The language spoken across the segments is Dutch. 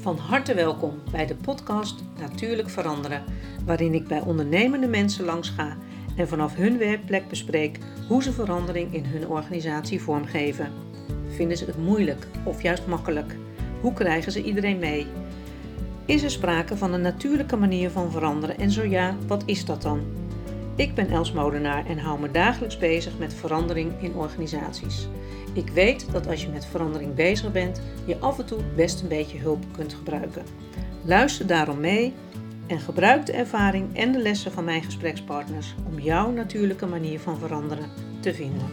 Van harte welkom bij de podcast Natuurlijk Veranderen, waarin ik bij ondernemende mensen langs ga en vanaf hun werkplek bespreek hoe ze verandering in hun organisatie vormgeven. Vinden ze het moeilijk of juist makkelijk? Hoe krijgen ze iedereen mee? Is er sprake van een natuurlijke manier van veranderen en zo ja, wat is dat dan? Ik ben Els Molenaar en hou me dagelijks bezig met verandering in organisaties. Ik weet dat als je met verandering bezig bent, je af en toe best een beetje hulp kunt gebruiken. Luister daarom mee en gebruik de ervaring en de lessen van mijn gesprekspartners om jouw natuurlijke manier van veranderen te vinden.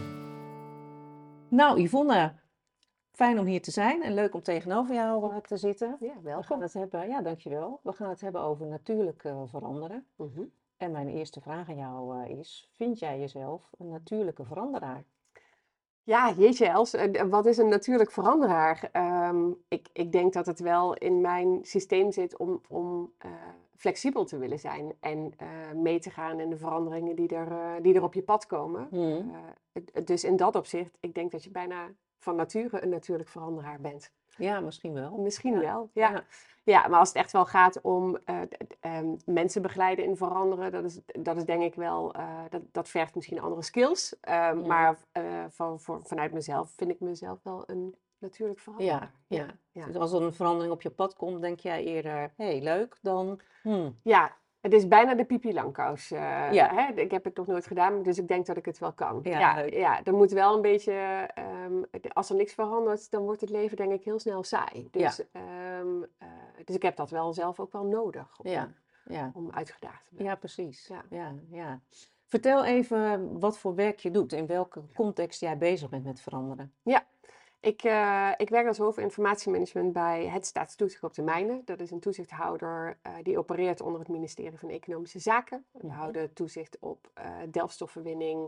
Nou Yvonne, fijn om hier te zijn en leuk om tegenover jou te zitten. Ja, welkom. We gaan het hebben, ja, dankjewel. We gaan het hebben over natuurlijk veranderen. Mhm. En mijn eerste vraag aan jou is, vind jij jezelf een natuurlijke veranderaar? Ja, jeetje Els, wat is een natuurlijk veranderaar? Ik denk dat het wel in mijn systeem zit om flexibel te willen zijn en mee te gaan in de veranderingen die er op je pad komen. Dus in dat opzicht, ik denk dat je bijna van nature een natuurlijk veranderaar bent. Ja, misschien wel. Misschien Ja. wel, ja. Ja, maar als het echt wel gaat om mensen begeleiden in veranderen, dat is denk ik wel, dat vergt misschien andere skills. Maar vanuit mezelf vind ik mezelf wel een natuurlijk veranderaar. Ja. Ja. Dus als er een verandering op je pad komt, denk jij eerder, hé, leuk, dan... Ja, het is bijna de Pipi Langkous. Ja. Hè? Ik heb het nog nooit gedaan, dus ik denk dat ik het wel kan. Ja, leuk. Ja, er moet wel een beetje... als er niks verandert, dan wordt het leven denk ik heel snel saai. Dus, dus ik heb dat wel zelf ook wel nodig om uitgedaagd te worden. Ja, precies. Ja. Ja. Vertel even wat voor werk je doet, in welke context jij bezig bent met veranderen. Ja, ik werk als hoofdinformatiemanagement bij het Staatstoezicht op de Mijnen. Dat is een toezichthouder die opereert onder het ministerie van Economische Zaken. We houden toezicht op delfstofverwinning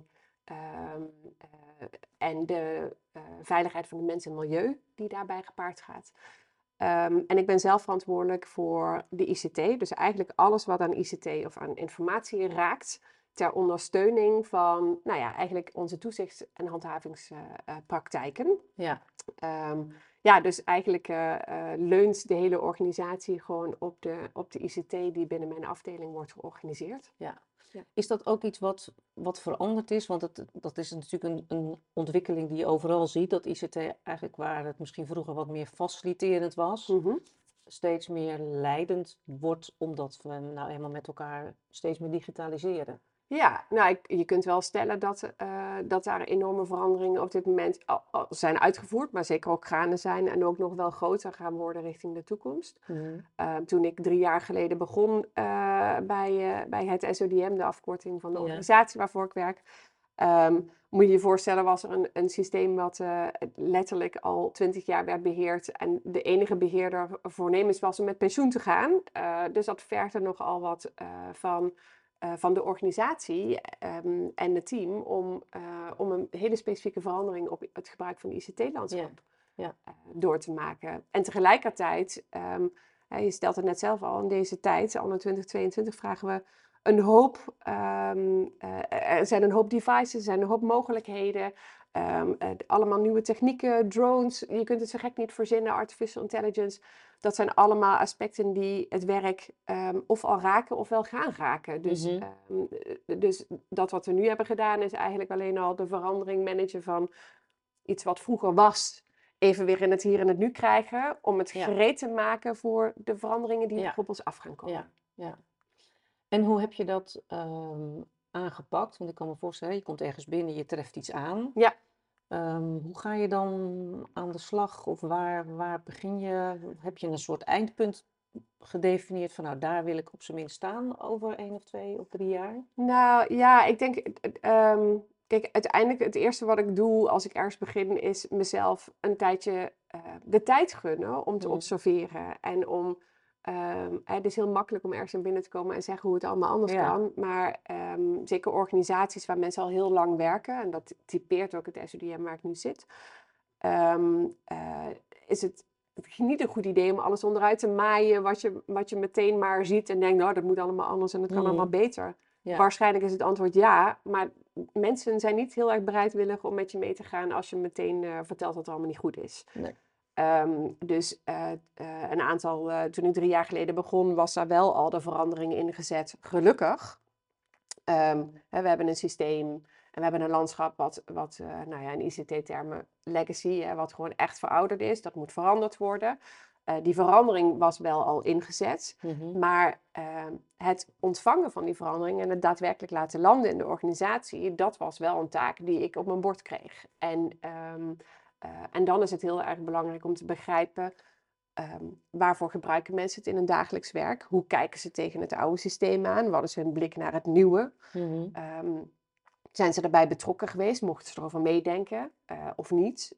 en de veiligheid van de mens en milieu die daarbij gepaard gaat. En ik ben zelf verantwoordelijk voor de ICT. Dus eigenlijk alles wat aan ICT of aan informatie raakt ter ondersteuning van eigenlijk onze toezichts- en handhavingspraktijken. Dus eigenlijk leunt de hele organisatie gewoon op de ICT die binnen mijn afdeling wordt georganiseerd. Ja. Is dat ook iets wat veranderd is? Want dat is natuurlijk een ontwikkeling die je overal ziet. Dat ICT eigenlijk waar het misschien vroeger wat meer faciliterend was, steeds meer leidend wordt, omdat we nou eenmaal met elkaar steeds meer digitaliseren. Ja, je kunt wel stellen dat daar enorme veranderingen op dit moment al zijn uitgevoerd, maar zeker ook gaande zijn en ook nog wel groter gaan worden richting de toekomst. Toen ik 3 jaar geleden begon bij het SODM, de afkorting van de organisatie waarvoor ik werk, moet je je voorstellen, was er een systeem wat letterlijk al 20 jaar werd beheerd en de enige beheerder voornemens was om met pensioen te gaan. Dus dat vergde nogal wat van de organisatie en het team om een hele specifieke verandering op het gebruik van de ICT-landschap door te maken. En tegelijkertijd, je stelt het net zelf al, in deze tijd, anno 2022, vragen we een hoop, er zijn een hoop devices, er zijn een hoop mogelijkheden, allemaal nieuwe technieken, drones, je kunt het zo gek niet verzinnen, artificial intelligence. Dat zijn allemaal aspecten die het werk of al raken of wel gaan raken. Dus dat wat we nu hebben gedaan is eigenlijk alleen al de verandering managen van iets wat vroeger was, even weer in het hier en het nu krijgen, om het gereed te maken voor de veranderingen die op ons af gaan komen. Ja. En hoe heb je dat aangepakt? Want ik kan me voorstellen, je komt ergens binnen, je treft iets aan. Ja. Hoe ga je dan aan de slag? Of waar begin je? Heb je een soort eindpunt gedefinieerd van nou, daar wil ik op zijn minst staan over 1 of 2 of 3 jaar? Nou ja, ik denk, kijk, uiteindelijk het eerste wat ik doe als ik ergens begin is mezelf een tijdje de tijd gunnen om te observeren en om... het is heel makkelijk om ergens in binnen te komen en zeggen hoe het allemaal anders kan. Maar zeker organisaties waar mensen al heel lang werken, en dat typeert ook het SODM waar ik nu zit, is het niet een goed idee om alles onderuit te maaien wat je meteen maar ziet en denkt, nou, dat moet allemaal anders en dat kan allemaal beter. Ja. Waarschijnlijk is het antwoord ja, maar mensen zijn niet heel erg bereidwillig om met je mee te gaan als je meteen vertelt dat het allemaal niet goed is. Nee. Dus toen ik 3 jaar geleden begon, was daar wel al de verandering ingezet, gelukkig. We hebben een systeem en we hebben een landschap wat in ICT-termen legacy, wat gewoon echt verouderd is. Dat moet veranderd worden. Die verandering was wel al ingezet, maar het ontvangen van die verandering en het daadwerkelijk laten landen in de organisatie, dat was wel een taak die ik op mijn bord kreeg. En dan is het heel erg belangrijk om te begrijpen, waarvoor gebruiken mensen het in hun dagelijks werk? Hoe kijken ze tegen het oude systeem aan? Wat is hun blik naar het nieuwe? Zijn ze daarbij betrokken geweest? Mochten ze erover meedenken of niet?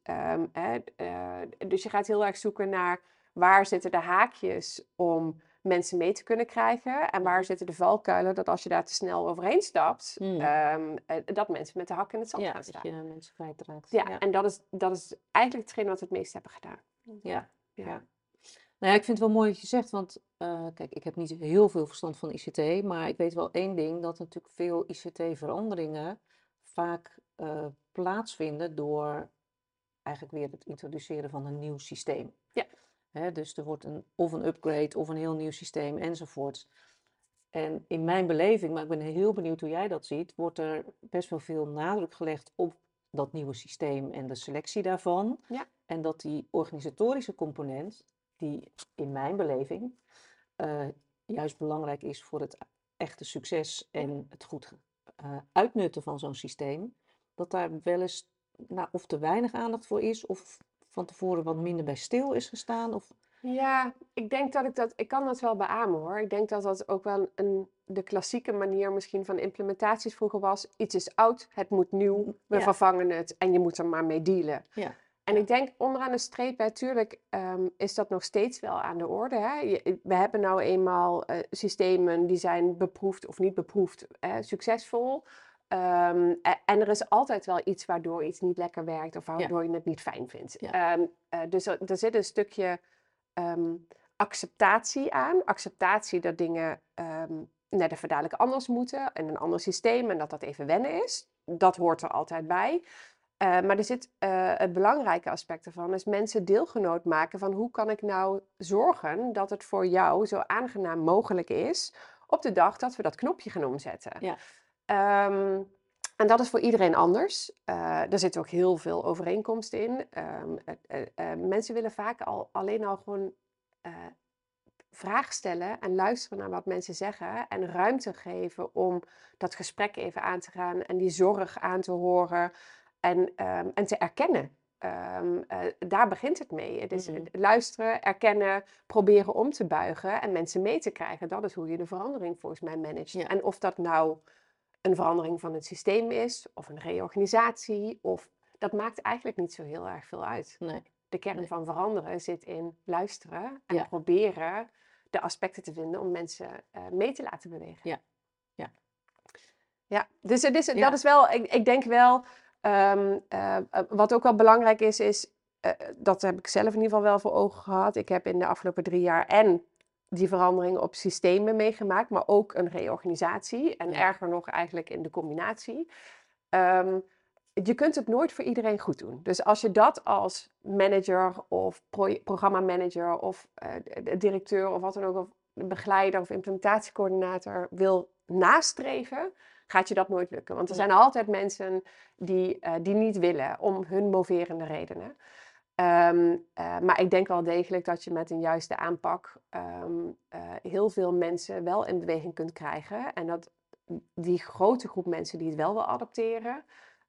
Dus je gaat heel erg zoeken naar waar zitten de haakjes om mensen mee te kunnen krijgen? En waar zitten de valkuilen dat als je daar te snel overheen stapt, dat mensen met de hak in het zand gaan staan. Dat je mensen kwijtraakt. Ja, en dat is eigenlijk hetgeen wat we het meest hebben gedaan. Ja. Nou ja, ik vind het wel mooi wat je zegt, want kijk, ik heb niet heel veel verstand van ICT, maar ik weet wel één ding, dat natuurlijk veel ICT-veranderingen vaak plaatsvinden door eigenlijk weer het introduceren van een nieuw systeem. Ja. Dus er wordt of een upgrade of een heel nieuw systeem enzovoort. En in mijn beleving, maar ik ben heel benieuwd hoe jij dat ziet, wordt er best wel veel nadruk gelegd op dat nieuwe systeem en de selectie daarvan. Ja. En dat die organisatorische component, die in mijn beleving juist belangrijk is voor het echte succes en het goed uitnutten van zo'n systeem, dat daar wel eens of te weinig aandacht voor is, of van tevoren wat minder bij stil is gestaan. Of... Ja, ik denk ik kan dat wel beamen hoor. Ik denk dat dat ook wel de klassieke manier misschien van implementaties vroeger was. Iets is oud, het moet nieuw, we vervangen het en je moet er maar mee dealen. Ja. En ik denk onderaan de streep, natuurlijk is dat nog steeds wel aan de orde. Hè? We hebben nou eenmaal systemen die zijn beproefd of niet beproefd, succesvol. En er is altijd wel iets waardoor iets niet lekker werkt of waardoor je het niet fijn vindt. Ja. Dus er zit een stukje acceptatie aan. Acceptatie dat dingen net even dadelijk anders moeten en een ander systeem en dat even wennen is. Dat hoort er altijd bij. Maar er zit het belangrijke aspect ervan, is mensen deelgenoot maken van hoe kan ik nou zorgen dat het voor jou zo aangenaam mogelijk is op de dag dat we dat knopje gaan omzetten. Ja. En dat is voor iedereen anders. Er zit ook heel veel overeenkomst in. Mensen willen vaak alleen al gewoon vragen stellen en luisteren naar wat mensen zeggen en ruimte geven om dat gesprek even aan te gaan en die zorg aan te horen. En te erkennen. Daar begint het mee. Het is luisteren, erkennen, proberen om te buigen en mensen mee te krijgen. Dat is hoe je de verandering volgens mij managt. Ja. En of dat nou een verandering van het systeem is, of een reorganisatie, dat maakt eigenlijk niet zo heel erg veel uit. Nee. De kern van veranderen zit in luisteren en proberen de aspecten te vinden om mensen mee te laten bewegen. Ja, dus dat is wel, ik denk wel... wat ook wel belangrijk is dat heb ik zelf in ieder geval wel voor ogen gehad. Ik heb in de afgelopen 3 jaar en die verandering op systemen meegemaakt, maar ook een reorganisatie. En erger nog eigenlijk in de combinatie. Je kunt het nooit voor iedereen goed doen. Dus als je dat als manager of programmamanager of directeur of wat dan ook, of begeleider of implementatiecoördinator wil nastreven, gaat je dat nooit lukken. Want er zijn altijd mensen die niet willen om hun moverende redenen. Maar ik denk wel degelijk dat je met een juiste aanpak heel veel mensen wel in beweging kunt krijgen. En dat die grote groep mensen die het wel wil adopteren,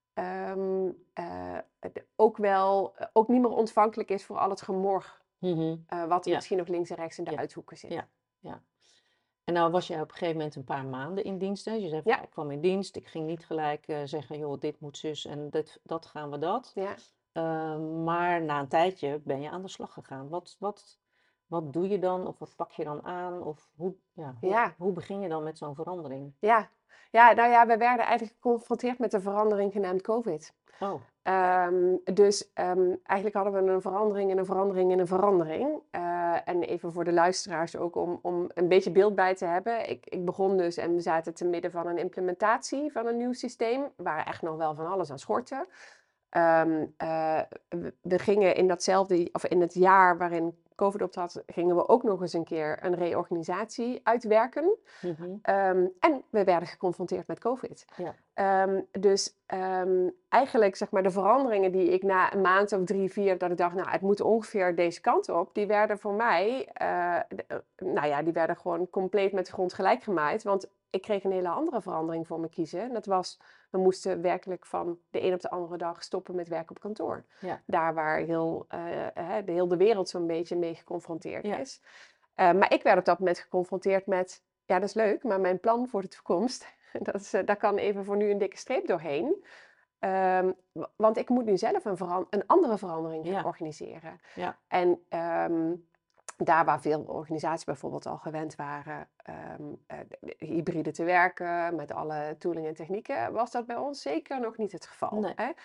ook niet meer ontvankelijk is voor al het gemor. Wat misschien nog links en rechts in de uithoeken zit. Ja. En nou was jij op een gegeven moment een paar maanden in dienst. Hè? Je zei van, ik kwam in dienst. Ik ging niet gelijk zeggen, joh, dit moet zus en dat gaan we dat. Ja. Maar na een tijdje ben je aan de slag gegaan. Wat doe je dan? Of wat pak je dan aan? Of hoe begin je dan met zo'n verandering? Nou ja, we werden eigenlijk geconfronteerd met een verandering genaamd COVID. Oh. Dus eigenlijk hadden we een verandering en een verandering en een verandering. En even voor de luisteraars ook om een beetje beeld bij te hebben. Ik begon dus en we zaten te midden van een implementatie van een nieuw systeem, waar echt nog wel van alles aan schortte. We gingen in het jaar waarin COVID optrad, gingen we ook nog eens een keer een reorganisatie uitwerken. En we werden geconfronteerd met COVID. Ja. Dus eigenlijk zeg maar de veranderingen die ik na een maand of 3, 4, dat ik dacht, nou het moet ongeveer deze kant op, die werden voor mij, die werden gewoon compleet met de grond gelijk gemaaid. Want ik kreeg een hele andere verandering voor me kiezen. En dat was, we moesten werkelijk van de een op de andere dag stoppen met werken op kantoor. Ja. Daar waar heel de wereld zo'n beetje mee geconfronteerd Ja. is. Maar ik werd op dat moment geconfronteerd met, ja dat is leuk, maar mijn plan voor de toekomst, daar kan even voor nu een dikke streep doorheen. Want ik moet nu zelf een andere verandering gaan organiseren. Ja. En daar waar veel organisaties bijvoorbeeld al gewend waren hybride te werken met alle tooling en technieken, was dat bij ons zeker nog niet het geval. Nee. Hè?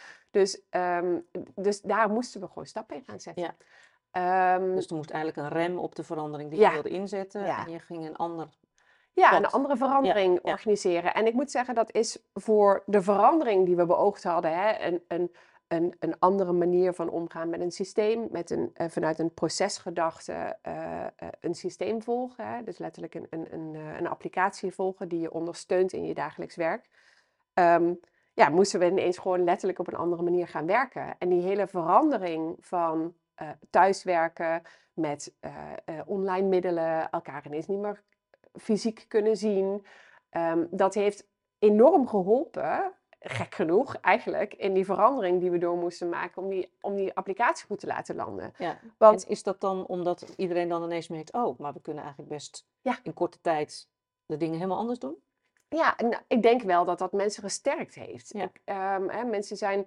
Dus daar moesten we gewoon stappen in gaan zetten. Ja. Dus er moest eigenlijk een rem op de verandering die je wilde inzetten. Ja. En je ging een ander een andere verandering organiseren. En ik moet zeggen, dat is voor de verandering die we beoogd hadden, hè, een andere manier van omgaan met een systeem, vanuit een procesgedachte een systeem volgen. Hè, dus letterlijk een applicatie volgen die je ondersteunt in je dagelijks werk. Moesten we ineens gewoon letterlijk op een andere manier gaan werken. En die hele verandering van thuiswerken met online middelen, elkaar ineens niet meer fysiek kunnen zien. Dat heeft enorm geholpen, gek genoeg eigenlijk, in die verandering die we door moesten maken om die applicatie goed te laten landen. Ja. Want is dat dan omdat iedereen dan ineens merkt, maar we kunnen eigenlijk best in korte tijd de dingen helemaal anders doen? Ja, en ik denk wel dat dat mensen gesterkt heeft. Ja. Mensen zijn,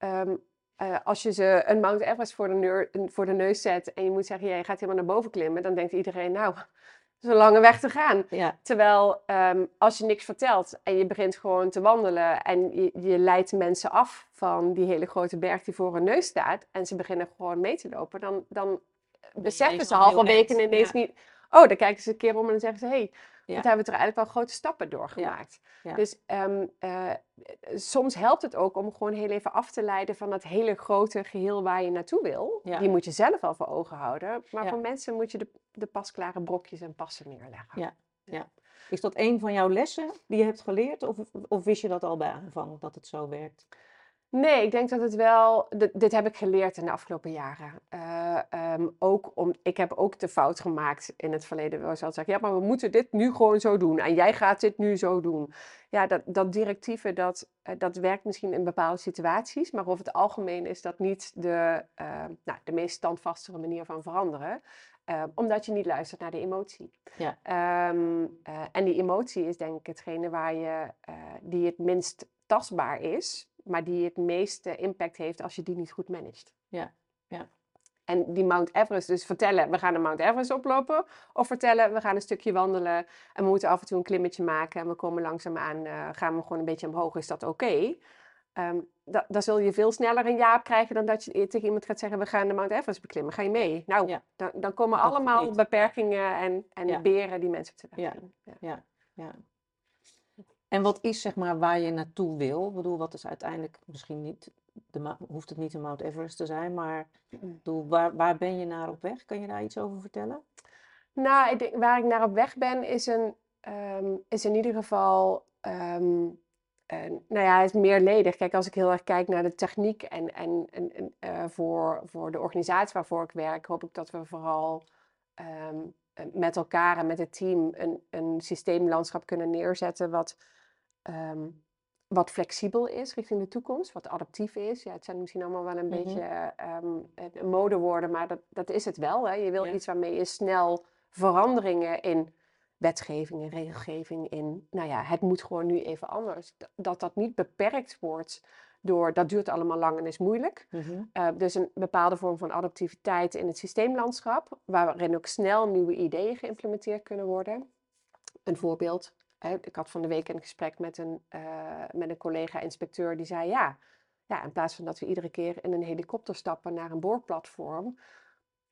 als je ze een Mount Everest voor de neus zet en je moet zeggen, je gaat helemaal naar boven klimmen, dan denkt iedereen, nou, is een lange weg te gaan. Ja. Terwijl als je niks vertelt en je begint gewoon te wandelen en je leidt mensen af van die hele grote berg die voor hun neus staat en ze beginnen gewoon mee te lopen, dan beseffen ze halverwege ineens niet. Oh, dan kijken ze een keer om en dan zeggen ze, hey, want hebben we er eigenlijk wel grote stappen doorgemaakt. Ja. Dus soms helpt het ook om gewoon heel even af te leiden van dat hele grote geheel waar je naartoe wil. Ja. Die moet je zelf al voor ogen houden. Maar voor mensen moet je de pasklare brokjes en passen neerleggen. Ja. Is dat een van jouw lessen die je hebt geleerd? Of wist je dat al bij aanvang, dat het zo werkt? Nee, ik denk dat het wel. Dit heb ik geleerd in de afgelopen jaren. Ik heb ook de fout gemaakt in het verleden. Waar ze altijd zeggen, ja, maar we moeten dit nu gewoon zo doen. En jij gaat dit nu zo doen. Ja, dat directieve, dat werkt misschien in bepaalde situaties. Maar over het algemeen is dat niet de meest standvastige manier van veranderen. Omdat je niet luistert naar de emotie. Ja. En die emotie is denk ik hetgene die het minst tastbaar is, maar die het meeste impact heeft als je die niet goed managt. Ja. En die Mount Everest, dus vertellen, we gaan de Mount Everest oplopen, of vertellen, we gaan een stukje wandelen en we moeten af en toe een klimmetje maken en we komen langzaamaan, gaan we gewoon een beetje omhoog, is dat oké? Dan zul je veel sneller een ja op krijgen dan dat je tegen iemand gaat zeggen, we gaan de Mount Everest beklimmen, ga je mee? Nou, dan komen allemaal beperkingen en beren die mensen op de weg doen. Ja. En wat is zeg maar waar je naartoe wil? Ik bedoel, wat is uiteindelijk misschien niet, hoeft het niet een Mount Everest te zijn, maar waar ben je naar op weg? Kan je daar iets over vertellen? Nou, ik denk, waar ik naar op weg ben is in ieder geval, is meerledig. Kijk, als ik heel erg kijk naar de techniek en voor de organisatie waarvoor ik werk, hoop ik dat we vooral met elkaar en met het team een systeemlandschap kunnen neerzetten wat flexibel is richting de toekomst, wat adaptief is. Ja, het zijn misschien allemaal wel een beetje modewoorden, maar dat is het wel. Hè? Je wil iets waarmee je snel veranderingen in wetgeving en regelgeving het moet gewoon nu even anders. Dat niet beperkt wordt door, dat duurt allemaal lang en is moeilijk. Dus een bepaalde vorm van adaptiviteit in het systeemlandschap, waarin ook snel nieuwe ideeën geïmplementeerd kunnen worden. Een voorbeeld. Ik had van de week een gesprek met een collega-inspecteur die zei, in plaats van dat we iedere keer in een helikopter stappen naar een boorplatform,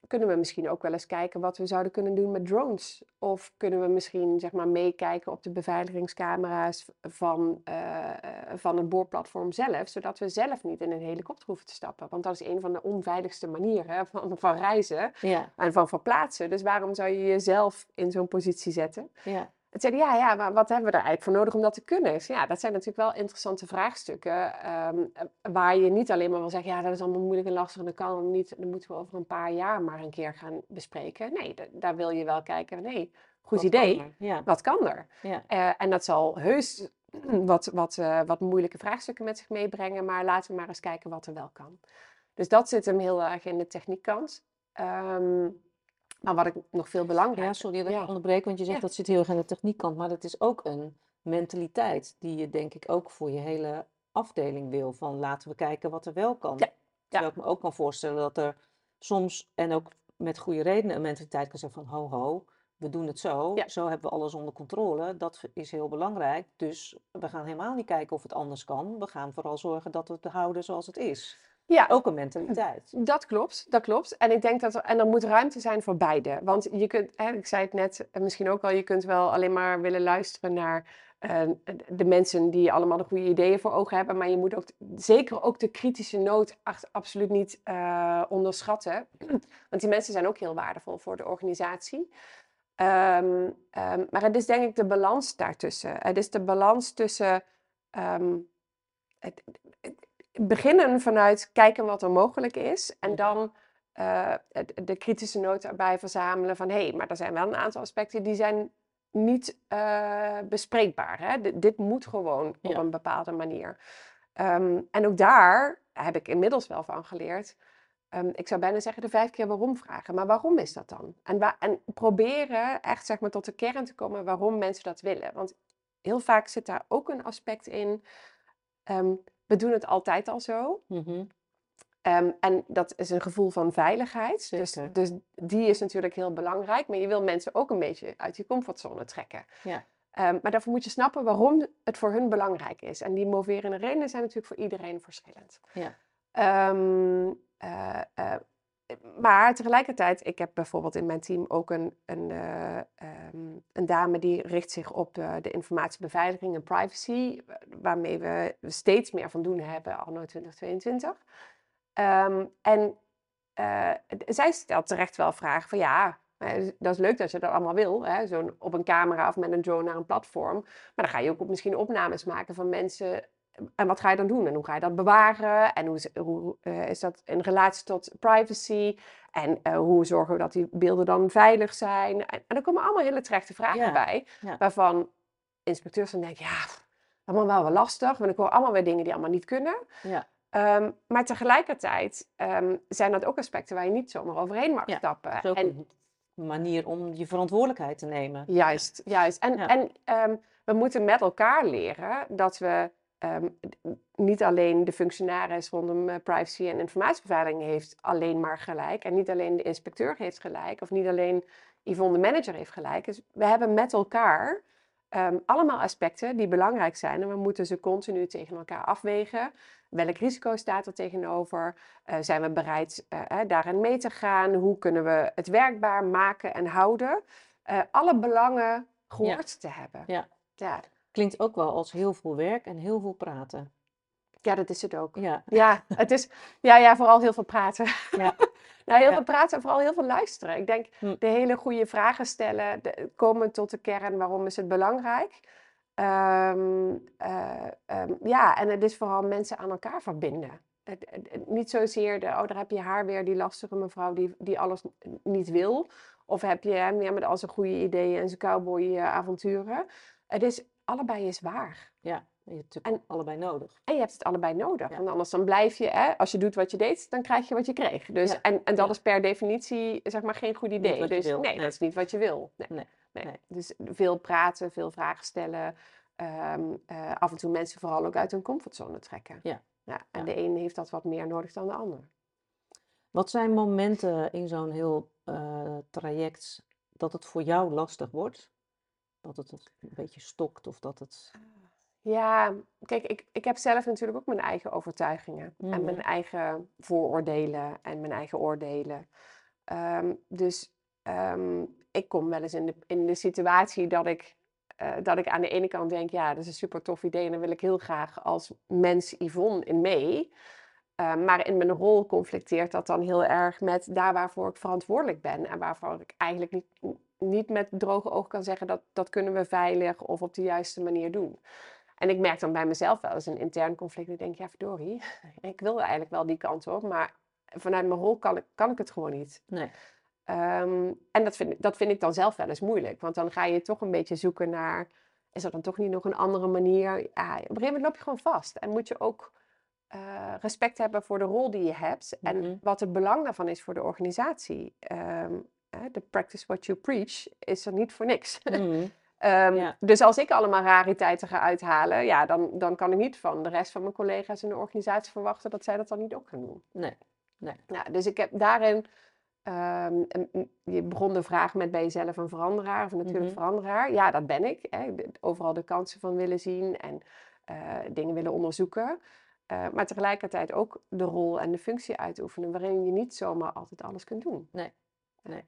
kunnen we misschien ook wel eens kijken wat we zouden kunnen doen met drones. Of kunnen we misschien zeg maar meekijken op de beveiligingscamera's van het boorplatform zelf. Zodat we zelf niet in een helikopter hoeven te stappen. Want dat is een van de onveiligste manieren van reizen en van verplaatsen. Dus waarom zou je jezelf in zo'n positie zetten? Ja. Het zei ja, maar wat hebben we er eigenlijk voor nodig om dat te kunnen? Dus ja, dat zijn natuurlijk wel interessante vraagstukken. Waar je niet alleen maar wil zeggen, ja, dat is allemaal moeilijk en lastig en dat kan niet. Dat moeten we over een paar jaar maar een keer gaan bespreken. Nee, daar wil je wel kijken. Nee, goed Wat idee. kan er? Ja. Wat kan er? Ja. En dat zal heus wat moeilijke vraagstukken met zich meebrengen. Maar laten we maar eens kijken wat er wel kan. Dus dat zit hem heel erg in de techniekkant. Maar wat ik nog veel belangrijker... Ja, sorry dat ik onderbreek, want je zegt dat zit heel erg aan de techniekkant. Maar dat is ook een mentaliteit die je denk ik ook voor je hele afdeling wil. Van laten we kijken wat er wel kan. Terwijl ik me ook kan voorstellen dat er soms, en ook met goede redenen, een mentaliteit kan zeggen van ho, we doen het zo. Zo hebben we alles onder controle. Dat is heel belangrijk. Dus we gaan helemaal niet kijken of het anders kan. We gaan vooral zorgen dat we het houden zoals het is. Ja, ook een mentaliteit. Dat klopt. En ik denk dat er moet ruimte zijn voor beide. Want je kunt, ik zei het net, misschien ook al, je kunt wel alleen maar willen luisteren naar de mensen die allemaal de goede ideeën voor ogen hebben. Maar je moet ook zeker ook de kritische noot absoluut niet onderschatten. Want die mensen zijn ook heel waardevol voor de organisatie. Maar het is denk ik de balans daartussen. Het is de balans tussen beginnen vanuit kijken wat er mogelijk is. En dan de kritische noot erbij verzamelen van... hé, maar er zijn wel een aantal aspecten die zijn niet bespreekbaar. Hè? Dit moet gewoon op een bepaalde manier. En ook daar heb ik inmiddels wel van geleerd... ik zou bijna zeggen de 5 keer waarom vragen. Maar waarom is dat dan? En proberen echt zeg maar tot de kern te komen waarom mensen dat willen. Want heel vaak zit daar ook een aspect in... we doen het altijd al zo. En dat is een gevoel van veiligheid. Dus die is natuurlijk heel belangrijk. Maar je wil mensen ook een beetje uit die comfortzone trekken. Ja. Maar daarvoor moet je snappen waarom het voor hun belangrijk is. En die moverende redenen zijn natuurlijk voor iedereen verschillend. Ja. Maar tegelijkertijd, ik heb bijvoorbeeld in mijn team ook een dame die richt zich op de informatiebeveiliging en privacy, waarmee we steeds meer van doen hebben anno 2022. Zij stelt terecht wel vragen van ja, dat is leuk dat je dat allemaal wil, hè? Zo op een camera of met een drone naar een platform. Maar dan ga je ook misschien opnames maken van mensen. En wat ga je dan doen? En hoe ga je dat bewaren? En hoe is dat in relatie tot privacy? En hoe zorgen we dat die beelden dan veilig zijn? En er komen allemaal hele terechte vragen bij. Ja. Waarvan inspecteurs dan denken, ja, allemaal wel lastig. Want ik hoor allemaal weer dingen die allemaal niet kunnen. Ja. Maar tegelijkertijd zijn dat ook aspecten waar je niet zomaar overheen mag stappen. Dat is ook een manier om je verantwoordelijkheid te nemen. Juist. En we moeten met elkaar leren dat we niet alleen de functionaris rondom privacy en informatiebeveiliging heeft alleen maar gelijk. En niet alleen de inspecteur heeft gelijk. Of niet alleen Yvonne de manager heeft gelijk. Dus we hebben met elkaar allemaal aspecten die belangrijk zijn. En we moeten ze continu tegen elkaar afwegen. Welk risico staat er tegenover? Zijn we bereid daarin mee te gaan? Hoe kunnen we het werkbaar maken en houden? Alle belangen gehoord te hebben. Ja. Klinkt ook wel als heel veel werk en heel veel praten. Ja, dat is het ook. Ja, het is vooral heel veel praten. Ja. Heel veel praten en vooral heel veel luisteren. Ik denk de hele goede vragen stellen, komen tot de kern waarom is het belangrijk. En het is vooral mensen aan elkaar verbinden. Niet zozeer daar heb je haar weer, die lastige mevrouw die alles niet wil. Of heb je hem met al zijn goede ideeën en zijn cowboy avonturen. Het is, allebei is waar. Ja. Je hebt het allebei nodig. En je hebt het allebei nodig. Ja. Want anders dan blijf je, als je doet wat je deed, dan krijg je wat je kreeg. Dus, en dat is per definitie zeg maar geen goed idee. Dat is niet wat je wil. Nee. Dus veel praten, veel vragen stellen. Af en toe mensen vooral ook uit hun comfortzone trekken. En de een heeft dat wat meer nodig dan de ander. Wat zijn momenten in zo'n heel traject dat het voor jou lastig wordt? Dat het een beetje stokt of dat het... Ja, kijk, ik heb zelf natuurlijk ook mijn eigen overtuigingen. En mijn eigen vooroordelen en mijn eigen oordelen. Dus ik kom wel eens in de situatie dat ik aan de ene kant denk, ja, dat is een super tof idee en daar wil ik heel graag als mens Yvonne in mee. Maar in mijn rol conflicteert dat dan heel erg met daar waarvoor ik verantwoordelijk ben. En waarvoor ik eigenlijk niet met droge ogen kan zeggen dat kunnen we veilig of op de juiste manier doen. En ik merk dan bij mezelf wel eens een intern conflict. Ik denk, ja verdorie, ik wil eigenlijk wel die kant op, maar vanuit mijn rol kan ik het gewoon niet. Nee. En dat vind ik dan zelf wel eens moeilijk. Want dan ga je toch een beetje zoeken naar, is er dan toch niet nog een andere manier? Ja, op een gegeven moment loop je gewoon vast. En moet je ook respect hebben voor de rol die je hebt. En wat het belang daarvan is voor de organisatie. De practice what you preach is er niet voor niks. Dus als ik allemaal rariteiten ga uithalen, ja, dan kan ik niet van de rest van mijn collega's in de organisatie verwachten dat zij dat dan niet ook gaan doen. Nee. Nou, dus ik heb daarin, je begon de vraag met ben je zelf een veranderaar of een natuurlijk veranderaar? Ja, dat ben ik. Hè. Overal de kansen van willen zien en dingen willen onderzoeken. Maar tegelijkertijd ook de rol en de functie uitoefenen waarin je niet zomaar altijd alles kunt doen. Nee.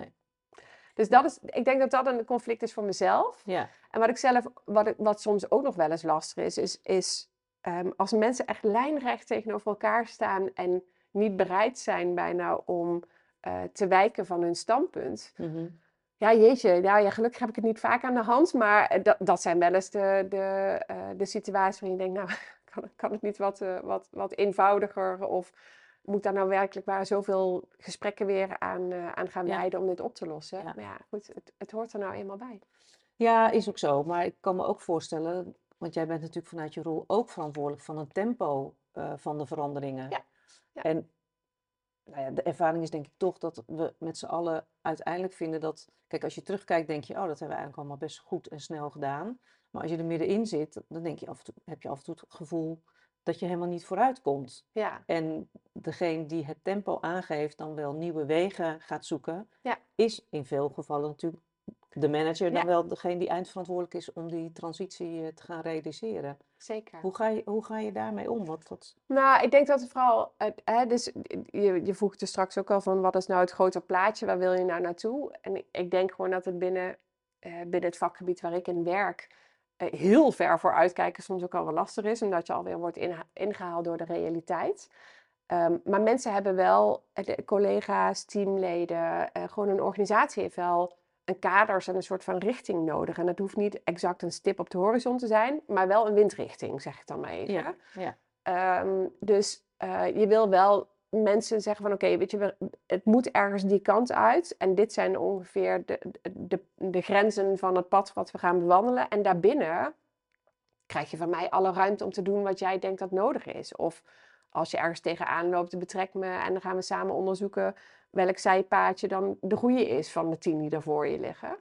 Dus ik denk dat dat een conflict is voor mezelf. Ja. En wat soms ook nog wel eens lastig is als mensen echt lijnrecht tegenover elkaar staan en niet bereid zijn bijna om te wijken van hun standpunt. Ja, jeetje, nou ja, gelukkig heb ik het niet vaak aan de hand, maar dat zijn wel eens de situaties waarin je denkt, nou, kan het niet wat eenvoudiger of moet daar nou werkelijk waar zoveel gesprekken weer aan gaan wijden om dit op te lossen. Ja. Maar ja, goed, het hoort er nou eenmaal bij. Ja, is ook zo. Maar ik kan me ook voorstellen, want jij bent natuurlijk vanuit je rol ook verantwoordelijk van het tempo van de veranderingen. Ja. En nou ja, de ervaring is denk ik toch dat we met z'n allen uiteindelijk vinden dat, kijk, als je terugkijkt denk je, oh, dat hebben we eigenlijk allemaal best goed en snel gedaan. Maar als je er middenin zit, dan denk je heb je af en toe het gevoel dat je helemaal niet vooruit komt. Ja. En degene die het tempo aangeeft, dan wel nieuwe wegen gaat zoeken, is in veel gevallen natuurlijk de manager dan wel degene die eindverantwoordelijk is om die transitie te gaan realiseren. Zeker. Hoe ga je daarmee om? Nou, ik denk dat het vooral, dus je vroeg er straks ook al van wat is nou het grote plaatje, waar wil je nou naartoe? En ik denk gewoon dat het binnen het vakgebied waar ik in werk heel ver vooruitkijken soms ook al wel lastig is, omdat je alweer wordt ingehaald door de realiteit. Maar mensen hebben wel, collega's, teamleden, gewoon een organisatie heeft wel een kaders en een soort van richting nodig. En dat hoeft niet exact een stip op de horizon te zijn, maar wel een windrichting, zeg ik dan maar even. Ja. Dus je wil wel mensen zeggen van oké, weet je, het moet ergens die kant uit. En dit zijn ongeveer de grenzen van het pad wat we gaan bewandelen. En daarbinnen krijg je van mij alle ruimte om te doen wat jij denkt dat nodig is. Of als je ergens tegenaan loopt, betrek me en dan gaan we samen onderzoeken welk zijpaadje dan de goede is van de 10 die er voor je liggen.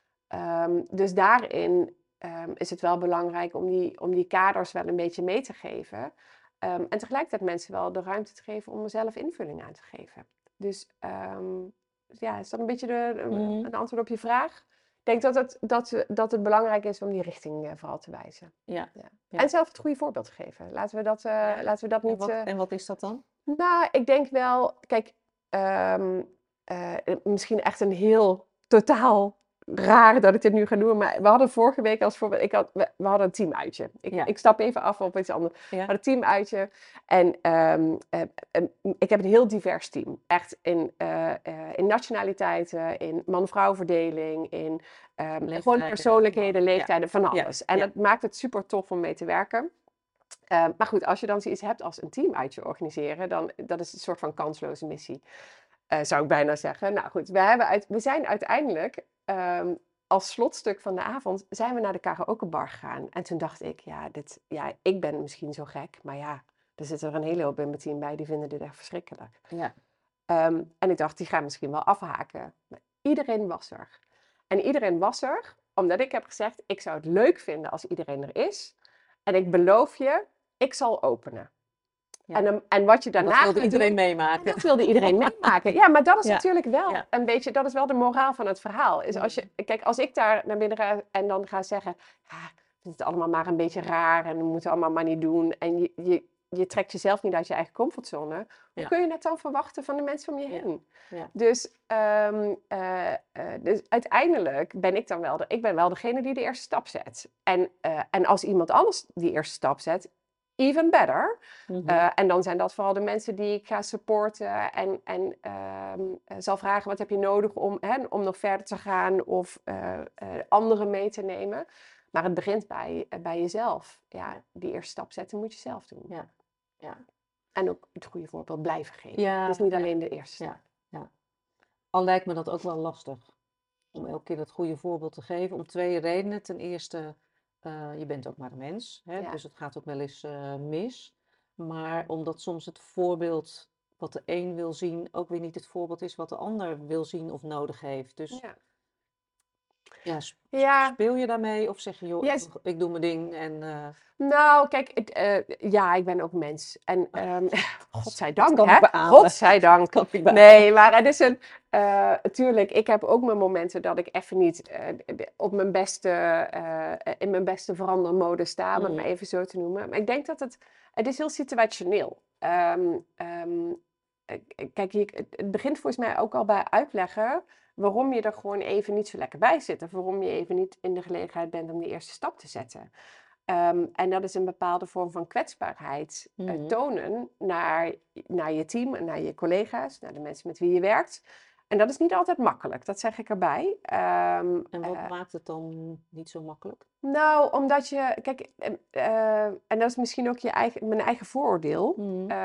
Dus daarin is het wel belangrijk om die kaders wel een beetje mee te geven. En tegelijkertijd mensen wel de ruimte te geven om er zelf invulling aan te geven. Dus ja, is dat een beetje een antwoord op je vraag? Ik denk dat het belangrijk is om die richting vooral te wijzen. Ja. En zelf het goede voorbeeld te geven. Laten we dat niet... En wat is dat dan? Nou, ik denk wel... Kijk, misschien echt een heel totaal raar dat ik dit nu ga doen. Maar we hadden vorige week als voorbeeld... We hadden een teamuitje. Ik stap even af op iets anders. We hadden een teamuitje. En ik heb een heel divers team. Echt in nationaliteiten, in man-vrouw verdeling, in gewoon persoonlijkheden, leeftijden, van alles. En dat maakt het super tof om mee te werken. Maar goed, als je dan zoiets hebt als een teamuitje organiseren, dan dat is een soort van kansloze missie. Zou ik bijna zeggen. Nou goed, we zijn uiteindelijk als slotstuk van de avond zijn we naar de karaokebar gegaan. En toen dacht ik, ik ben misschien zo gek, maar ja, er zitten er een hele hoop in mijn team bij die vinden dit echt verschrikkelijk. Ja. En ik dacht, die gaan misschien wel afhaken. Maar iedereen was er. En iedereen was er omdat ik heb gezegd, ik zou het leuk vinden als iedereen er is. En ik beloof je, ik zal openen. Ja. En wat je daarna dat wilde iedereen meemaken. Dat wilde iedereen meemaken. Ja, maar dat is natuurlijk wel een beetje, dat is wel de moraal van het verhaal. Is als ik daar naar binnen ga en dan ga zeggen, het is allemaal maar een beetje raar en we moeten allemaal maar niet doen. En je trekt jezelf niet uit je eigen comfortzone. Hoe kun je dat dan verwachten van de mensen om je heen? Ja. Dus, dus uiteindelijk ben ik dan wel degene die de eerste stap zet. En als iemand anders die eerste stap zet, even better. En dan zijn dat vooral de mensen die ik ga supporten en zal vragen wat heb je nodig om nog verder te gaan of anderen mee te nemen. Maar het begint bij jezelf. Ja, die eerste stap zetten moet je zelf doen. Ja. En ook het goede voorbeeld blijven geven. Ja, Dus niet alleen de eerste stap. Ja. Al lijkt me dat ook wel lastig. Om elke keer dat goede voorbeeld te geven. Om 2 redenen. Ten eerste, je bent ook maar een mens. Hè? Ja. Dus het gaat ook wel eens mis. Maar omdat soms het voorbeeld wat de een wil zien, ook weer niet het voorbeeld is wat de ander wil zien of nodig heeft. Dus speel je daarmee of zeg je, joh, ik doe mijn ding en... Nou, kijk, ik ben ook mens. En godzijdank, kan hè? ik beamen. Godzijdank. Kan ik beamen. Nee, maar het is tuurlijk, ik heb ook mijn momenten dat ik even niet op mijn beste, in mijn beste verandermode sta, om het maar even zo te noemen. Maar ik denk dat het is heel situationeel. Kijk, het begint volgens mij ook al bij uitleggen waarom je er gewoon even niet zo lekker bij zit. Of waarom je even niet in de gelegenheid bent om die eerste stap te zetten. En dat is een bepaalde vorm van kwetsbaarheid tonen naar je team en naar je collega's, naar de mensen met wie je werkt. En dat is niet altijd makkelijk, dat zeg ik erbij. En wat maakt het dan niet zo makkelijk? Nou, omdat je, kijk, en dat is misschien ook mijn eigen vooroordeel.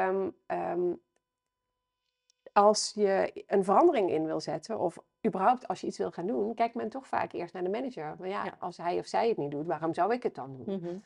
Als je een verandering in wil zetten, of überhaupt als je iets wil gaan doen, kijkt men toch vaak eerst naar de manager. Maar als hij of zij het niet doet, waarom zou ik het dan doen?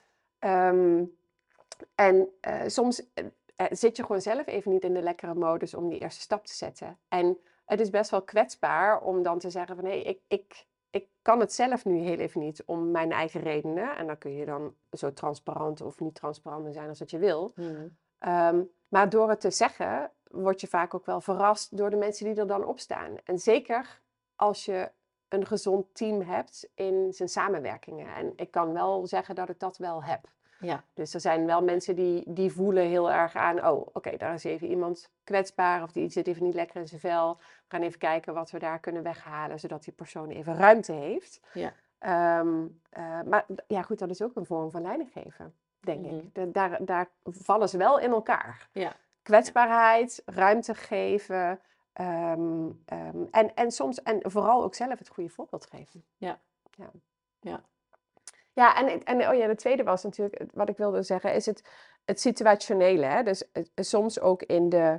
Soms zit je gewoon zelf even niet in de lekkere modus om die eerste stap te zetten. En het is best wel kwetsbaar om dan te zeggen van ik kan het zelf nu heel even niet om mijn eigen redenen. En dan kun je dan zo transparant of niet transparant zijn als dat je wil. Maar door het te zeggen, word je vaak ook wel verrast door de mensen die er dan op staan. En zeker als je een gezond team hebt in zijn samenwerkingen. En ik kan wel zeggen dat ik dat wel heb. Ja. Dus er zijn wel mensen die voelen heel erg aan, oké, daar is even iemand kwetsbaar of die zit even niet lekker in zijn vel. We gaan even kijken wat we daar kunnen weghalen, zodat die persoon even ruimte heeft. Ja. Maar ja, goed, dat is ook een vorm van leiding geven, denk ik. Daar vallen ze wel in elkaar. Ja. Kwetsbaarheid, ruimte geven en soms, en vooral ook zelf het goede voorbeeld geven. Ja. Ja, en de tweede was natuurlijk, wat ik wilde zeggen, is het situationele. Hè? Dus soms ook in de,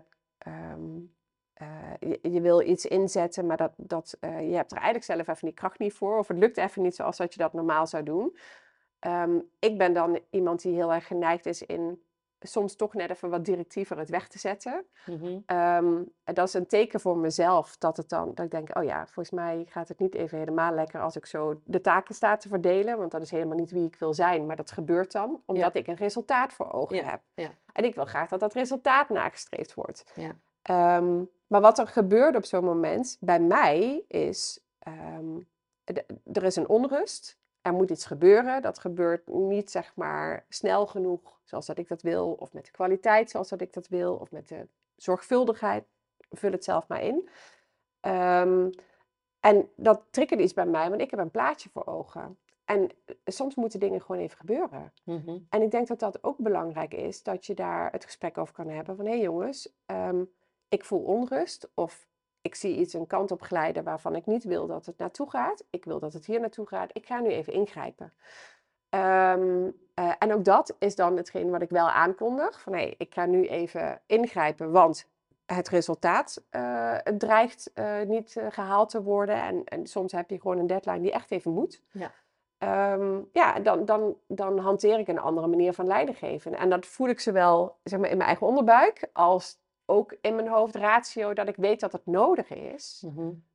je wil iets inzetten, maar je hebt er eigenlijk zelf even die kracht niet voor. Of het lukt even niet zoals dat je dat normaal zou doen. Ik ben dan iemand die heel erg geneigd is in soms toch net even wat directiever het weg te zetten. En dat is een teken voor mezelf dat ik denk, volgens mij gaat het niet even helemaal lekker als ik zo de taken sta te verdelen. Want dat is helemaal niet wie ik wil zijn, maar dat gebeurt dan omdat ik een resultaat voor ogen heb. Ja. En ik wil graag dat dat resultaat nagestreefd wordt. Ja. Maar wat er gebeurt op zo'n moment bij mij is, er is een onrust. Er moet iets gebeuren. Dat gebeurt niet, zeg maar, snel genoeg zoals dat ik dat wil. Of met de kwaliteit zoals dat ik dat wil. Of met de zorgvuldigheid. Vul het zelf maar in. En dat triggert iets bij mij, want ik heb een plaatje voor ogen. En soms moeten dingen gewoon even gebeuren. En ik denk dat dat ook belangrijk is, dat je daar het gesprek over kan hebben. Van, hé jongens, ik voel onrust. Of ik zie iets een kant op glijden waarvan ik niet wil dat het naartoe gaat. Ik wil dat het hier naartoe gaat. Ik ga nu even ingrijpen. En ook dat is dan hetgeen wat ik wel aankondig. Van ik ga nu even ingrijpen, want het resultaat dreigt niet gehaald te worden. En soms heb je gewoon een deadline die echt even moet. Ja. Dan hanteer ik een andere manier van leiding geven. En dat voel ik zowel, zeg maar, in mijn eigen onderbuik als ook in mijn hoofd ratio, dat ik weet dat het nodig is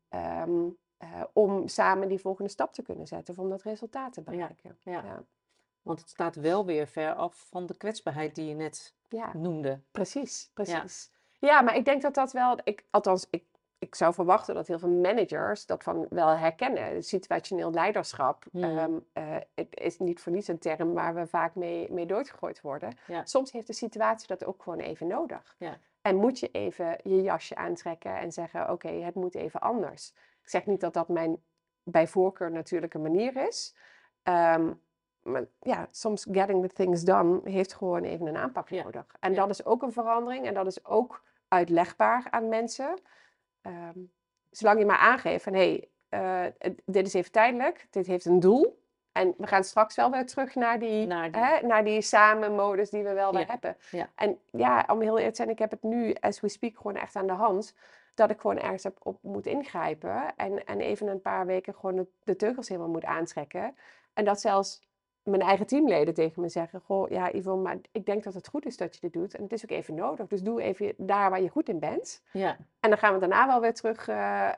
om samen die volgende stap te kunnen zetten of om dat resultaat te bereiken. Ja. Want het staat wel weer ver af van de kwetsbaarheid die je net noemde. Precies. Ja, maar ik denk dat wel, ik zou verwachten dat heel veel managers dat van wel herkennen. Situationeel leiderschap. Het is niet voor niets een term waar we vaak mee doodgegooid worden. Ja. Soms heeft de situatie dat ook gewoon even nodig. Ja. En moet je even je jasje aantrekken en zeggen, oké, het moet even anders. Ik zeg niet dat dat mijn bij voorkeur natuurlijke manier is. Maar ja, soms getting the things done heeft gewoon even een aanpak nodig. En dat is ook een verandering en dat is ook uitlegbaar aan mensen. Zolang je maar aangeeft van, dit is even tijdelijk, dit heeft een doel. En we gaan straks wel weer terug naar die samenmodus die we wel weer hebben. Ja. En ja, om heel eerlijk te zijn, ik heb het nu, as we speak, gewoon echt aan de hand. Dat ik gewoon ergens op moet ingrijpen. En even een paar weken gewoon de teugels helemaal moet aantrekken. En dat zelfs mijn eigen teamleden tegen me zeggen, goh, ja Yvonne, maar ik denk dat het goed is dat je dit doet. En het is ook even nodig. Dus doe even daar waar je goed in bent. Ja. En dan gaan we daarna wel weer terug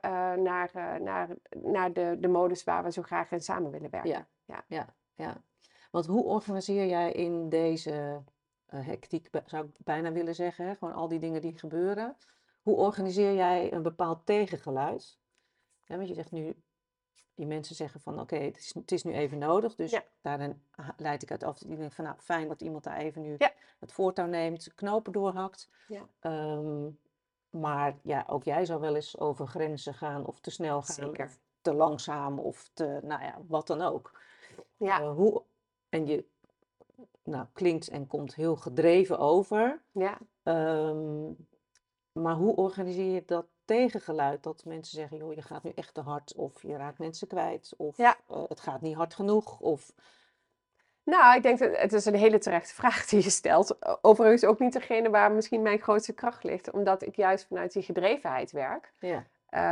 naar de modus waar we zo graag in samen willen werken. Ja. Want hoe organiseer jij in deze hectiek, zou ik bijna willen zeggen, hè? Gewoon al die dingen die gebeuren. Hoe organiseer jij een bepaald tegengeluid? Ja, want je zegt nu, die mensen zeggen van oké, het is nu even nodig. Dus daarin leid ik uit af dat iedereen van nou, fijn dat iemand daar even nu het voortouw neemt, knopen doorhakt. Ja. Maar ja, ook jij zou wel eens over grenzen gaan of te snel gaan. Zeker. Of te langzaam of te, nou ja, wat dan ook. Ja. En je klinkt en komt heel gedreven over. Ja. Maar hoe organiseer je dat tegengeluid? Dat mensen zeggen, joh, je gaat nu echt te hard. Of je raakt mensen kwijt. Of het gaat niet hard genoeg. Of... Nou, ik denk dat het is een hele terechte vraag die je stelt. Overigens ook niet degene waar misschien mijn grootste kracht ligt. Omdat ik juist vanuit die gedrevenheid werk. Ja.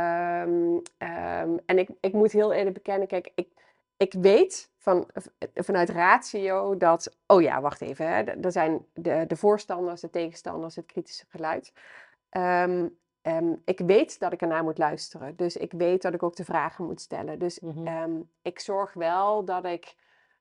En ik moet heel eerlijk bekennen, kijk, ik weet vanuit ratio dat... Oh ja, wacht even. Hè, er zijn de voorstanders, de tegenstanders, het kritische geluid. Ik weet dat ik ernaar moet luisteren. Dus ik weet dat ik ook de vragen moet stellen. Dus ik zorg wel dat ik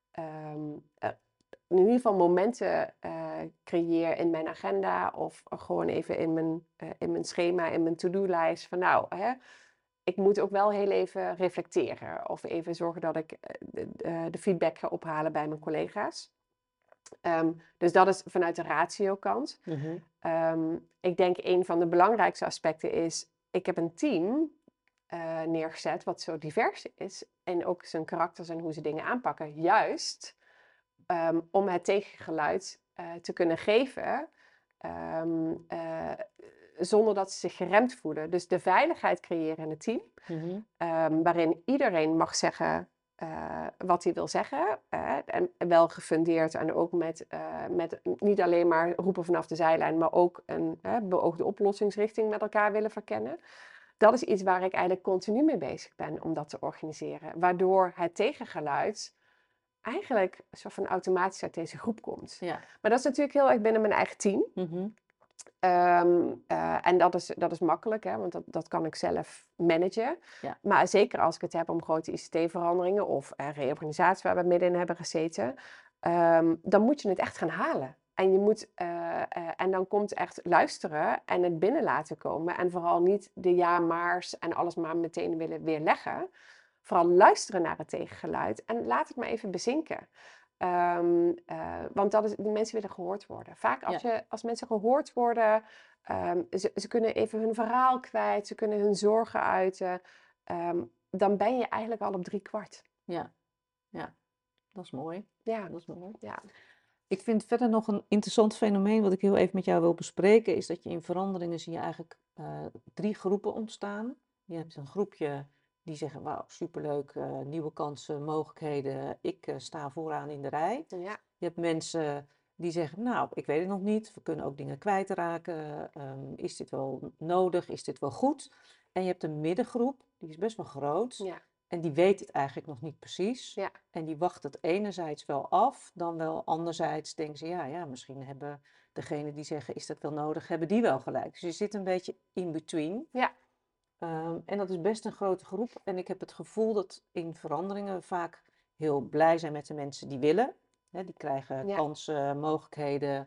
in ieder geval momenten creëer in mijn agenda. Of gewoon even in mijn schema, in mijn to-do-lijst. Van nou, ik moet ook wel heel even reflecteren. Of even zorgen dat ik de feedback ga ophalen bij mijn collega's. Dus dat is vanuit de ratio-kant. Ik denk een van de belangrijkste aspecten is... Ik heb een team neergezet wat zo divers is. En ook zijn karakters en hoe ze dingen aanpakken. Juist om het tegengeluid te kunnen geven... zonder dat ze zich geremd voelen. Dus de veiligheid creëren in het team. Waarin iedereen mag zeggen... wat hij wil zeggen. En wel gefundeerd en ook met niet alleen maar roepen vanaf de zijlijn, maar ook een beoogde oplossingsrichting met elkaar willen verkennen. Dat is iets waar ik eigenlijk continu mee bezig ben om dat te organiseren. Waardoor het tegengeluid eigenlijk een soort van automatisch uit deze groep komt. Ja. Maar dat is natuurlijk heel erg binnen mijn eigen team. En dat is makkelijk, hè, want dat kan ik zelf managen. Ja. Maar zeker als ik het heb om grote ICT-veranderingen of reorganisatie waar we middenin hebben gezeten, dan moet je het echt gaan halen. En je moet, en dan komt echt luisteren en het binnen laten komen. En vooral niet de ja-maars en alles maar meteen willen weerleggen. Vooral luisteren naar het tegengeluid en laat het maar even bezinken. Want de mensen willen gehoord worden. Vaak als mensen gehoord worden, ze kunnen even hun verhaal kwijt, ze kunnen hun zorgen uiten. Dan ben je eigenlijk al op 3/4. Ja, dat is mooi. Ja. Dat is mooi. Ja. Ik vind verder nog een interessant fenomeen wat ik heel even met jou wil bespreken, is dat je in veranderingen zie je eigenlijk 3 groepen ontstaan. Je hebt een groepje die zeggen, wauw, superleuk, nieuwe kansen, mogelijkheden, ik sta vooraan in de rij. Ja. Je hebt mensen die zeggen, nou, ik weet het nog niet, we kunnen ook dingen kwijtraken, is dit wel nodig, is dit wel goed? En je hebt een middengroep, die is best wel groot. Ja. En die weet het eigenlijk nog niet precies. Ja. En die wacht het enerzijds wel af, dan wel anderzijds denken ze, ja, misschien hebben degenen die zeggen, is dat wel nodig, hebben die wel gelijk. Dus je zit een beetje in between. Ja. En dat is best een grote groep. En ik heb het gevoel dat in veranderingen we vaak heel blij zijn met de mensen die willen. Die krijgen kansen, mogelijkheden.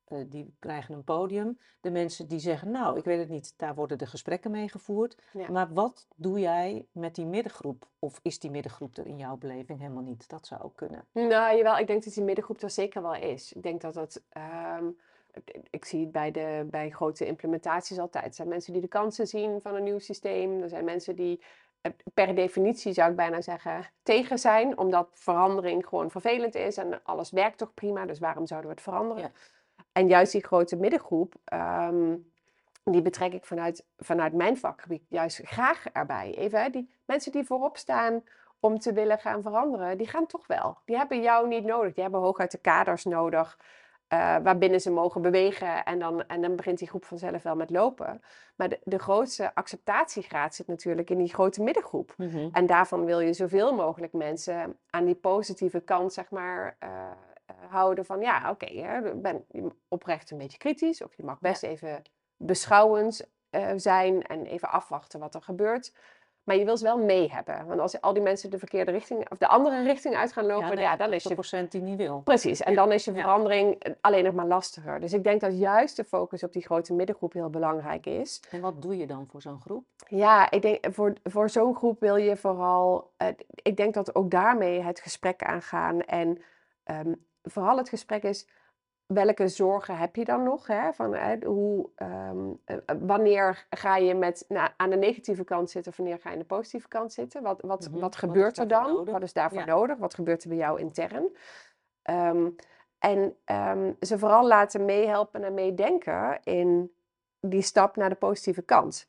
die krijgen een podium. De mensen die zeggen, nou, ik weet het niet, daar worden de gesprekken mee gevoerd. Ja. Maar wat doe jij met die middengroep? Of is die middengroep er in jouw beleving helemaal niet? Dat zou ook kunnen. Nou, jawel, ik denk dat die middengroep er zeker wel is. Ik denk dat dat... ik zie het bij grote implementaties altijd. Er zijn mensen die de kansen zien van een nieuw systeem. Er zijn mensen die per definitie, zou ik bijna zeggen, tegen zijn. Omdat verandering gewoon vervelend is en alles werkt toch prima. Dus waarom zouden we het veranderen? Ja. En juist die grote middengroep, die betrek ik vanuit mijn vakgebied juist graag erbij. Even, hè, die mensen die voorop staan om te willen gaan veranderen, die gaan toch wel. Die hebben jou niet nodig. Die hebben hooguit de kaders nodig waarbinnen ze mogen bewegen. En dan begint die groep vanzelf wel met lopen. Maar de grootste acceptatiegraad zit natuurlijk in die grote middengroep. Mhm. En daarvan wil je zoveel mogelijk mensen aan die positieve kant, zeg maar, houden van ja, oké, ik ben oprecht een beetje kritisch. Of je mag best even beschouwend zijn en even afwachten wat er gebeurt. Maar je wil ze wel mee hebben. Want als al die mensen de verkeerde richting of de andere richting uit gaan lopen, dan is je 80% die niet wil. Precies, en dan is je Ja. verandering alleen nog maar lastiger. Dus ik denk dat juist de focus op die grote middengroep heel belangrijk is. En wat doe je dan voor zo'n groep? Ja, ik denk voor zo'n groep wil je vooral, ik denk dat ook daarmee het gesprek aangaan. En vooral het gesprek is, welke zorgen heb je dan nog? Hè? Van, wanneer ga je aan de negatieve kant zitten, of wanneer ga je aan de positieve kant zitten? Wat gebeurt er dan? nodig? Wat is daarvoor Ja. nodig? Wat gebeurt er bij jou intern? Ze vooral laten meehelpen en meedenken in die stap naar de positieve kant.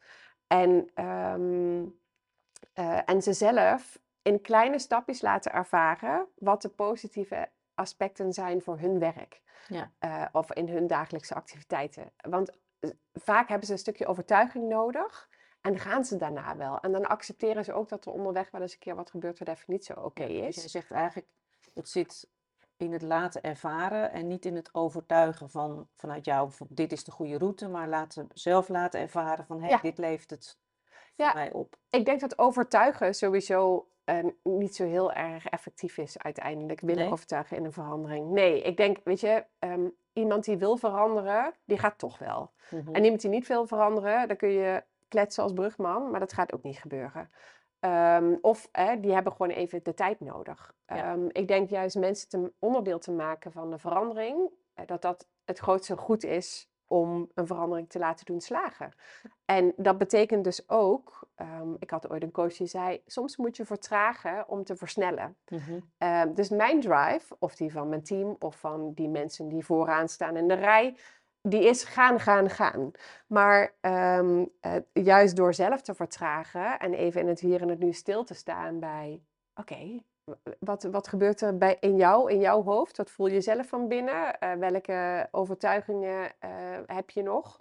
En ze zelf in kleine stapjes laten ervaren wat de positieve aspecten zijn voor hun werk. Ja. Of in hun dagelijkse activiteiten. Want vaak hebben ze een stukje overtuiging nodig. En gaan ze daarna wel. En dan accepteren ze ook dat er onderweg wel eens een keer wat gebeurt wat even niet zo oké is. Dus jij zegt eigenlijk, het zit in het laten ervaren en niet in het overtuigen vanuit jou, dit is de goede route, maar zelf laten ervaren van, Ja. dit levert het voor mij op. Ik denk dat overtuigen sowieso niet zo heel erg effectief is uiteindelijk. Willen overtuigen in een verandering. Nee, ik denk, weet je, iemand die wil veranderen, die gaat toch wel. Mhm. En iemand die niet wil veranderen, dan kun je kletsen als brugman, maar dat gaat ook niet gebeuren. Die hebben gewoon even de tijd nodig. Ja. Ik denk juist mensen onderdeel te maken van de verandering, dat het grootste goed is om een verandering te laten doen slagen. En dat betekent dus ook, ik had ooit een coach die zei, soms moet je vertragen om te versnellen. Mhm. Dus mijn drive, of die van mijn team, of van die mensen die vooraan staan in de rij, die is gaan. Maar juist door zelf te vertragen en even in het hier en het nu stil te staan bij, oké, wat gebeurt er in jouw hoofd? Wat voel je zelf van binnen? Welke overtuigingen heb je nog?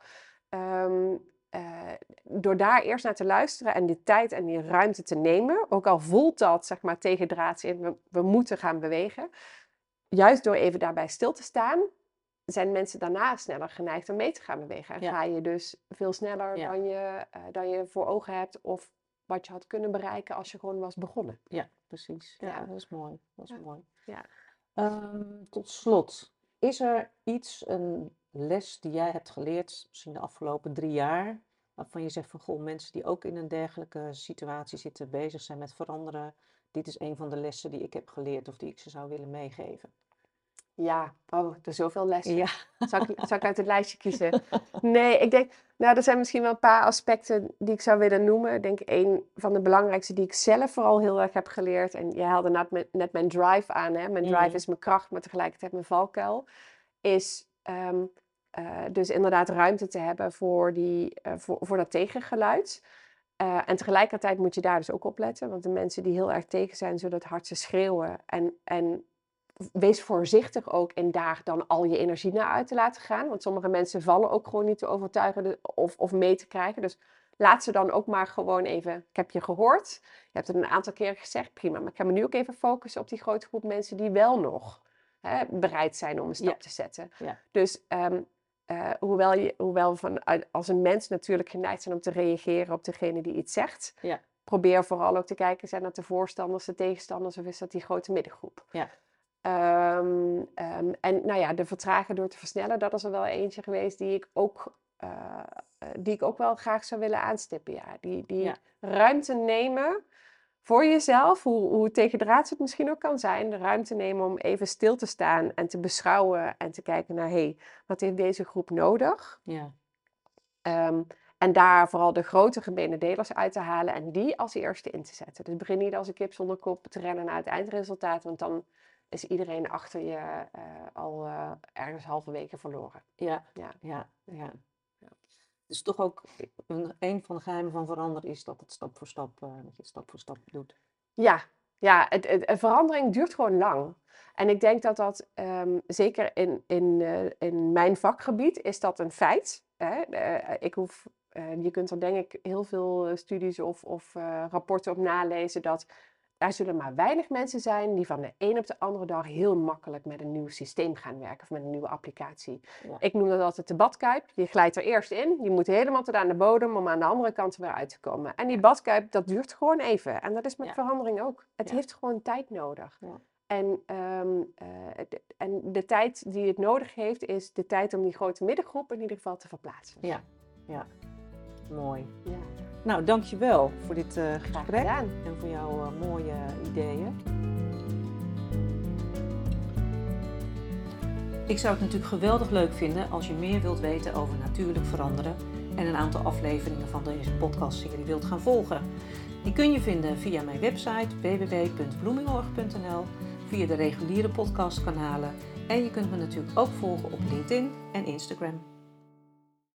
Door daar eerst naar te luisteren en die tijd en die ruimte te nemen, ook al voelt dat, zeg maar, tegendraads in, we moeten gaan bewegen. Juist door even daarbij stil te staan, zijn mensen daarna sneller geneigd om mee te gaan bewegen. En ga je dus veel sneller dan je voor ogen hebt of wat je had kunnen bereiken als je gewoon was begonnen. Ja, precies. Ja, Ja. dat is mooi. Dat is mooi. Ja. Tot slot, is er een les die jij hebt geleerd, misschien de afgelopen 3 jaar, waarvan je zegt van, goh, mensen die ook in een dergelijke situatie zitten, bezig zijn met veranderen, dit is een van de lessen die ik heb geleerd of die ik ze zou willen meegeven? Ja, er zijn zoveel lessen. Ja. Zal ik uit het lijstje kiezen? Nee, ik denk, er zijn misschien wel een paar aspecten die ik zou willen noemen. Ik denk een van de belangrijkste die ik zelf vooral heel erg heb geleerd. En jij haalde net mijn drive aan. Hè? Mijn drive is mijn kracht, maar tegelijkertijd mijn valkuil. Is dus inderdaad ruimte te hebben voor dat tegengeluid. En tegelijkertijd moet je daar dus ook op letten. Want de mensen die heel erg tegen zijn, zullen het hardste schreeuwen. En wees voorzichtig ook in daar dan al je energie naar uit te laten gaan. Want sommige mensen vallen ook gewoon niet te overtuigen of mee te krijgen. Dus laat ze dan ook maar gewoon even, ik heb je gehoord. Je hebt het een aantal keren gezegd, prima. Maar ik ga me nu ook even focussen op die grote groep mensen die wel nog bereid zijn om een stap te zetten. Ja. Dus hoewel als een mens natuurlijk geneigd zijn om te reageren op degene die iets zegt. Ja. Probeer vooral ook te kijken, zijn dat de voorstanders, de tegenstanders of is dat die grote middengroep? Ja. En nou ja, de vertragen door te versnellen, dat is er wel eentje geweest die ik ook wel graag zou willen aanstippen. Ja. Die ruimte nemen voor jezelf, hoe tegendraads het misschien ook kan zijn. De ruimte nemen om even stil te staan en te beschouwen en te kijken naar, wat heeft deze groep nodig? Ja. En daar vooral de grote gemene delers uit te halen en die als eerste in te zetten. Dus begin niet als een kip zonder kop te rennen naar het eindresultaat, want dan is iedereen achter je al ergens halverwege verloren. Ja. Dus toch ook een van de geheimen van veranderen is dat het stap voor stap doet. Ja, verandering duurt gewoon lang. En ik denk dat zeker in mijn vakgebied is dat een feit. Hè? Je kunt er denk ik heel veel studies of rapporten op nalezen dat er zullen maar weinig mensen zijn die van de een op de andere dag heel makkelijk met een nieuw systeem gaan werken of met een nieuwe applicatie. Ja. Ik noem dat altijd de badkuip. Je glijdt er eerst in, je moet helemaal tot aan de bodem om aan de andere kant er weer uit te komen. En die badkuip, dat duurt gewoon even. En dat is met verandering ook. Het heeft gewoon tijd nodig. Ja. En de tijd die het nodig heeft, is de tijd om die grote middengroep in ieder geval te verplaatsen. Ja. Mooi. Ja. Nou, dankjewel voor dit gesprek en voor jouw mooie ideeën. Ik zou het natuurlijk geweldig leuk vinden als je meer wilt weten over natuurlijk veranderen en een aantal afleveringen van deze podcastserie wilt gaan volgen. Die kun je vinden via mijn website www.bloemingorg.nl, via de reguliere podcastkanalen en je kunt me natuurlijk ook volgen op LinkedIn en Instagram.